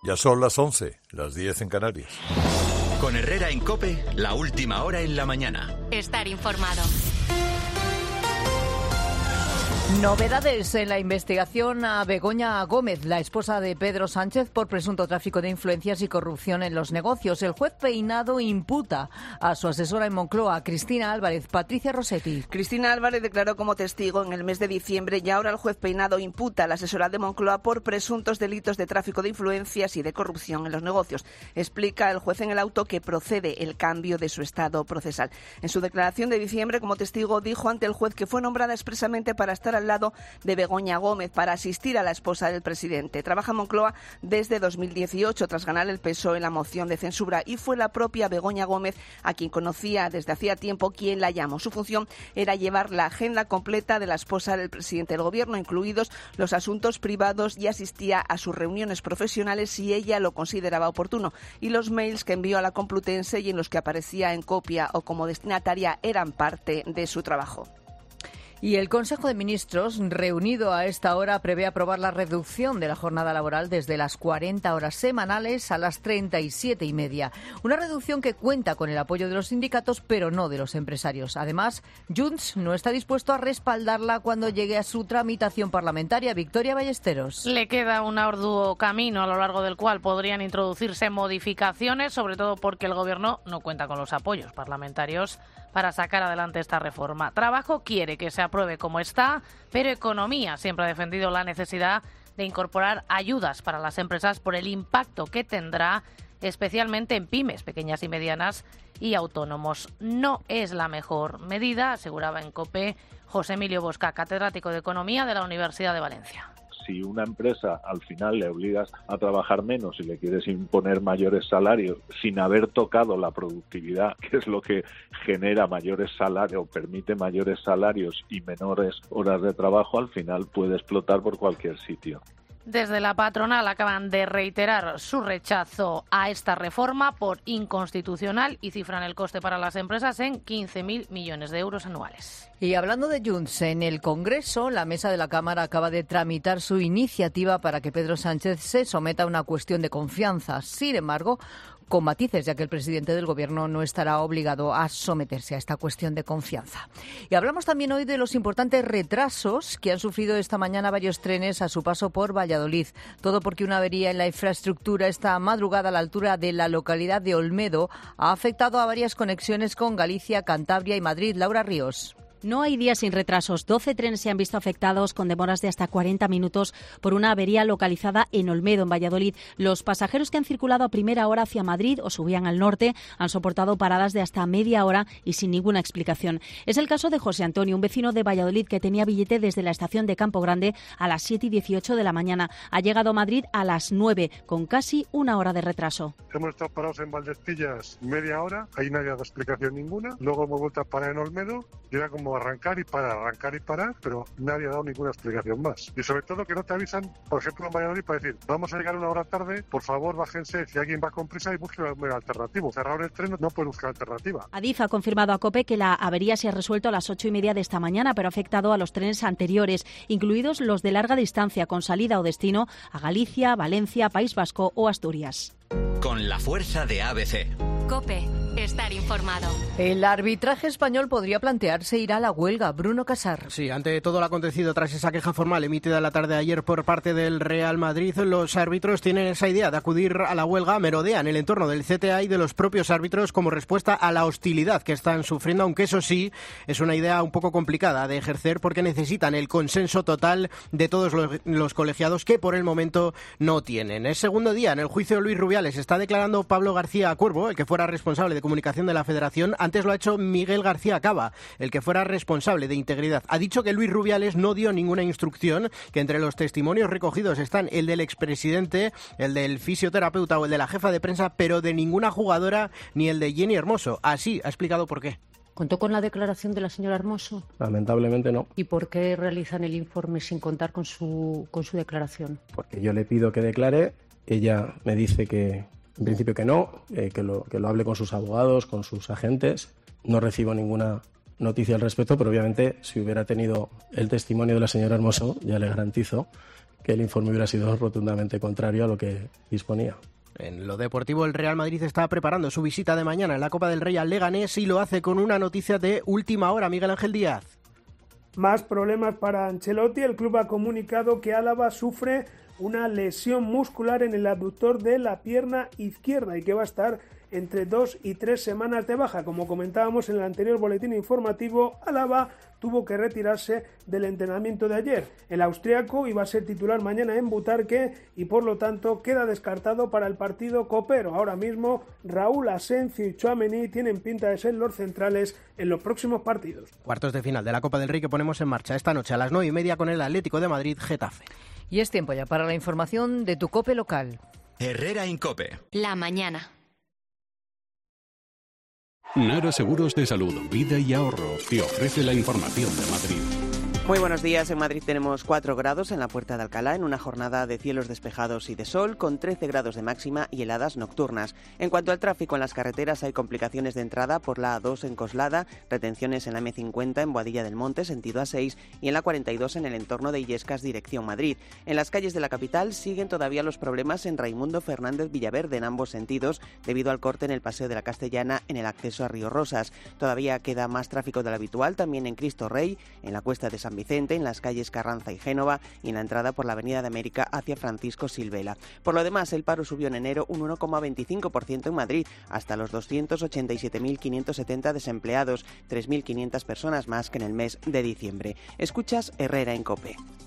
Ya son las 11, las 10 en Canarias. Con Herrera en COPE, la última hora en la mañana. Estar informado. Novedades en la investigación a Begoña Gómez, la esposa de Pedro Sánchez, por presunto tráfico de influencias y corrupción en los negocios. El juez Peinado imputa a su asesora en Moncloa, Cristina Álvarez. Patricia Rossetti. Cristina Álvarez declaró como testigo en el mes de diciembre y ahora el juez Peinado imputa a la asesora de Moncloa por presuntos delitos de tráfico de influencias y de corrupción en los negocios. Explica el juez en el auto que procede el cambio de su estado procesal. En su declaración de diciembre como testigo dijo ante el juez que fue nombrada expresamente para estar al lado de Begoña Gómez para asistir a la esposa del presidente. Trabaja en Moncloa desde 2018 tras ganar el PSOE en la moción de censura y fue la propia Begoña Gómez a quien conocía desde hacía tiempo quien la llamó. Su función era llevar la agenda completa de la esposa del presidente del gobierno, incluidos los asuntos privados, y asistía a sus reuniones profesionales si ella lo consideraba oportuno. Y los mails que envió a la Complutense y en los que aparecía en copia o como destinataria eran parte de su trabajo. Y el Consejo de Ministros, reunido a esta hora, prevé aprobar la reducción de la jornada laboral desde las 40 horas semanales a las 37,5. Una reducción que cuenta con el apoyo de los sindicatos, pero no de los empresarios. Además, Junts no está dispuesto a respaldarla cuando llegue a su tramitación parlamentaria. Victoria Ballesteros. Le queda un arduo camino a lo largo del cual podrían introducirse modificaciones, sobre todo porque el Gobierno no cuenta con los apoyos parlamentarios para sacar adelante esta reforma. Trabajo quiere que se apruebe como está, pero Economía siempre ha defendido la necesidad de incorporar ayudas para las empresas por el impacto que tendrá, especialmente en pymes, pequeñas y medianas, y autónomos. No es la mejor medida, aseguraba en COPE José Emilio Bosca, catedrático de Economía de la Universidad de Valencia. Si una empresa al final le obligas a trabajar menos y le quieres imponer mayores salarios sin haber tocado la productividad, que es lo que genera mayores salarios, permite mayores salarios y menores horas de trabajo, al final puede explotar por cualquier sitio. Desde la patronal acaban de reiterar su rechazo a esta reforma por inconstitucional y cifran el coste para las empresas en 15.000 millones de euros anuales. Y hablando de Junts, en el Congreso, la mesa de la Cámara acaba de tramitar su iniciativa para que Pedro Sánchez se someta a una cuestión de confianza. Sin embargo, con matices, ya que el presidente del Gobierno no estará obligado a someterse a esta cuestión de confianza. Y hablamos también hoy de los importantes retrasos que han sufrido esta mañana varios trenes a su paso por Valladolid. Todo porque una avería en la infraestructura esta madrugada a la altura de la localidad de Olmedo ha afectado a varias conexiones con Galicia, Cantabria y Madrid. Laura Ríos. No hay día sin retrasos. 12 trenes se han visto afectados con demoras de hasta 40 minutos por una avería localizada en Olmedo, en Valladolid. Los pasajeros que han circulado a primera hora hacia Madrid o subían al norte han soportado paradas de hasta media hora y sin ninguna explicación. Es el caso de José Antonio, un vecino de Valladolid que tenía billete desde la estación de Campo Grande a las 7:18 de la mañana. Ha llegado a Madrid a las 9, con casi una hora de retraso. Hemos estado parados en Valdestillas media hora, ahí nadie ha dado explicación ninguna. Luego hemos vuelto a parar en Olmedo y era como arrancar y parar, pero nadie ha dado ninguna explicación más. Y sobre todo que no te avisan, por ejemplo en Valladolid, para decir, vamos a llegar una hora tarde, por favor bájense, si alguien va con prisa y busque un alternativo. Cerrar el tren no puede buscar alternativa. Adif ha confirmado a COPE que la avería se ha resuelto a las 8:30 de esta mañana, pero ha afectado a los trenes anteriores, incluidos los de larga distancia con salida o destino a Galicia, Valencia, País Vasco o Asturias. Con la fuerza de ABC. COPE. Estar informado. El arbitraje español podría plantearse ir a la huelga. Bruno Casar. Sí, ante todo lo acontecido tras esa queja formal emitida la tarde de ayer por parte del Real Madrid, los árbitros tienen esa idea de acudir a la huelga, merodean el entorno del CTA y de los propios árbitros como respuesta a la hostilidad que están sufriendo, aunque eso sí, es una idea un poco complicada de ejercer porque necesitan el consenso total de todos los colegiados que por el momento no tienen. Es segundo día en el juicio de Luis Rubiales. Está declarando Pablo García Cuervo, el que fuera responsable de comunicación de la Federación. Antes lo ha hecho Miguel García Cava, el que fuera responsable de integridad. Ha dicho que Luis Rubiales no dio ninguna instrucción, que entre los testimonios recogidos están el del expresidente, el del fisioterapeuta o el de la jefa de prensa, pero de ninguna jugadora ni el de Jenny Hermoso. Así ha explicado por qué. ¿Contó con la declaración de la señora Hermoso? Lamentablemente no. ¿Y por qué realizan el informe sin contar con su declaración? Porque yo le pido que declare, ella me dice que en principio que no, que lo hable con sus abogados, con sus agentes. No recibo ninguna noticia al respecto, pero obviamente si hubiera tenido el testimonio de la señora Hermoso, ya le garantizo que el informe hubiera sido rotundamente contrario a lo que disponía. En lo deportivo, el Real Madrid está preparando su visita de mañana en la Copa del Rey al Leganés y lo hace con una noticia de última hora. Miguel Ángel Díaz. Más problemas para Ancelotti. El club ha comunicado que Álava sufre una lesión muscular en el abductor de la pierna izquierda y que va a estar entre 2 y 3 semanas de baja. Como comentábamos en el anterior boletín informativo, Álava tuvo que retirarse del entrenamiento de ayer. El austriaco iba a ser titular mañana en Butarque y por lo tanto queda descartado para el partido copero. Ahora mismo Raúl Asencio y Tchouaméni tienen pinta de ser los centrales en los próximos partidos. Cuartos de final de la Copa del Rey que ponemos en marcha esta noche a las 9:30 con el Atlético de Madrid Getafe. Y es tiempo ya para la información de tu COPE local. Herrera Incope. La mañana. Nara Seguros de Salud, Vida y Ahorro te ofrece la información de Madrid. Muy buenos días. En Madrid tenemos 4 grados en la Puerta de Alcalá en una jornada de cielos despejados y de sol con 13 grados de máxima y heladas nocturnas. En cuanto al tráfico en las carreteras hay complicaciones de entrada por la A2 en Coslada, retenciones en la M50 en Boadilla del Monte sentido A6 y en la 42 en el entorno de Illescas dirección Madrid. En las calles de la capital siguen todavía los problemas en Raimundo Fernández Villaverde en ambos sentidos debido al corte en el Paseo de la Castellana en el acceso a Río Rosas. Todavía queda más tráfico del habitual también en Cristo Rey, en la Cuesta de San Vicente, en las calles Carranza y Génova y en la entrada por la Avenida de América hacia Francisco Silvela. Por lo demás, el paro subió en enero un 1,25% en Madrid, hasta los 287.570 desempleados, 3.500 personas más que en el mes de diciembre. Escuchas Herrera en COPE.